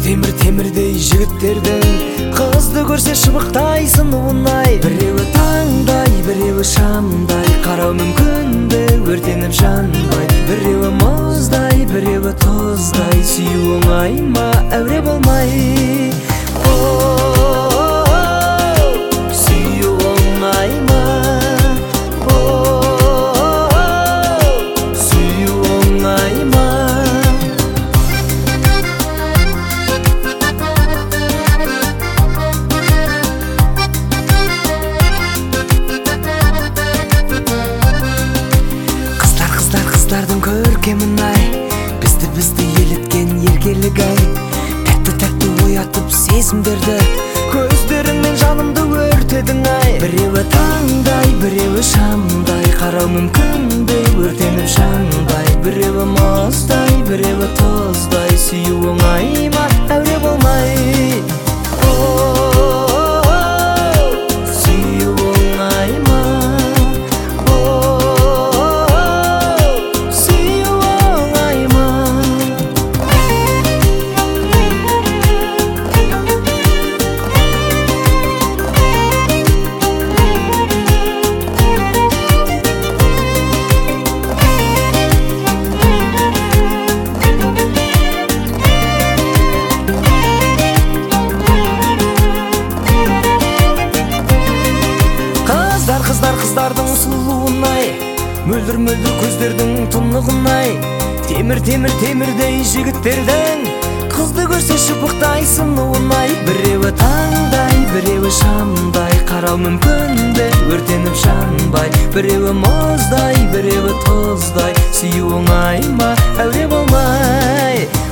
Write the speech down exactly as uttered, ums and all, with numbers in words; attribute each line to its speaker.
Speaker 1: темір темірдей жігіттердің қызды көрсе шыбықтайсың уынай. Біреуі таңдай, біреуі шамдай, қарау мүмкін бе өртеніп жанбай. Біреуі мұздай, біреуі тұздай, сүю оңай ма, әуре болмай. Сүю оңай ма, сүю оңай ма. Қыздардың көркемін ай, бізді бізді еліткен еркелік ай. Тәтті тәтті оятып сезімдерді, көздеріңмен жанымды өртедің ай. Біреуі таңдай, біреуі шамдай, қарау мүмкін бе өртеніп жанбай. Біреуі мұздай, біреуі тұздай, сүю оңай ма, әуре болмай. Сүю оңай ма, қыздар қыздардың сұлуынай, мөлдір мөлдір көздердің тұнығынай. Темір темір темірдей жігіттердің қызды көрсе шыбықтайсың уынай. Біреуі таңдай, біреуі шамдай, қарау мүмкін бе өртеніп жанбай. Біреуі мұздай, біреуі тұздай, сүю оңай ма, әуре болмай.